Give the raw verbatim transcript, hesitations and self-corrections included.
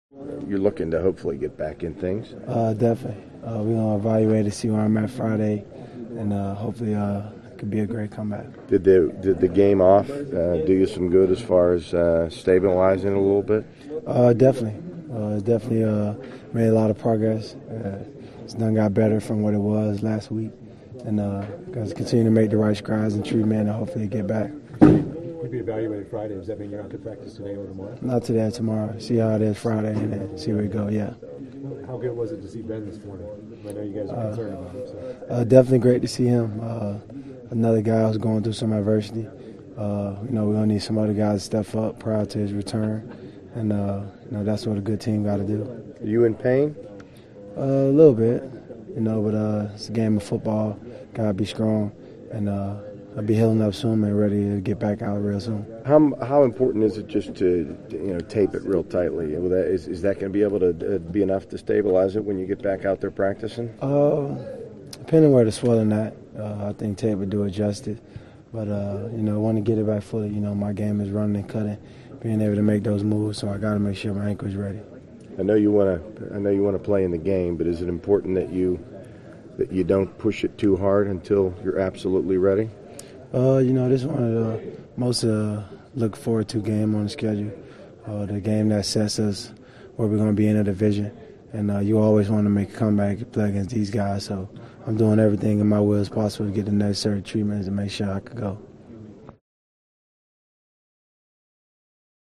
You're looking to hopefully get back in things. Uh, definitely. Uh, we're going to evaluate to see where I'm at Friday, and uh, hopefully uh, it could be a great comeback. Did the did the game off uh, do you some good as far as uh, stabilizing a little bit? Uh, definitely. Uh, definitely uh, made a lot of progress. Uh, it's done got better from what it was last week, and uh, got to continue to make the right strides and treatment, and hopefully get back. You'll be evaluated Friday. Does that mean you're not to practice today or tomorrow? Not today, tomorrow. See how it is Friday, and then see where we go. Yeah. How good was it to see Ben this morning? I know you guys are concerned about him. So. Uh, definitely great to see him. Uh, another guy who's going through some adversity. Uh, you know, we're going to need some other guys to step up prior to his return. And, uh, you know, that's what a good team got to do. Are you in pain? Uh, a little bit, you know, but uh, it's a game of football. Got to be strong. And uh, I'll be healing up soon and ready to get back out real soon. How how important is it just to, you know, tape it real tightly? Is, is that going to be able to uh, be enough to stabilize it when you get back out there practicing? Uh, depending where the swelling at, uh, I think tape would do it justice. But, uh, you know, I want to get it back fully. You know, my game is running and cutting, being able to make those moves, so I got to make sure my ankle is ready. I know you want to. I know you want to play in the game, but is it important that you that you don't push it too hard until you're absolutely ready? Uh, you know, this is one of the most uh, look forward to game on the schedule. Uh, the game that sets us where we're going to be in a division, and uh, you always want to make a comeback and play against these guys. So I'm doing everything in my will as possible to get the necessary treatments and make sure I could go.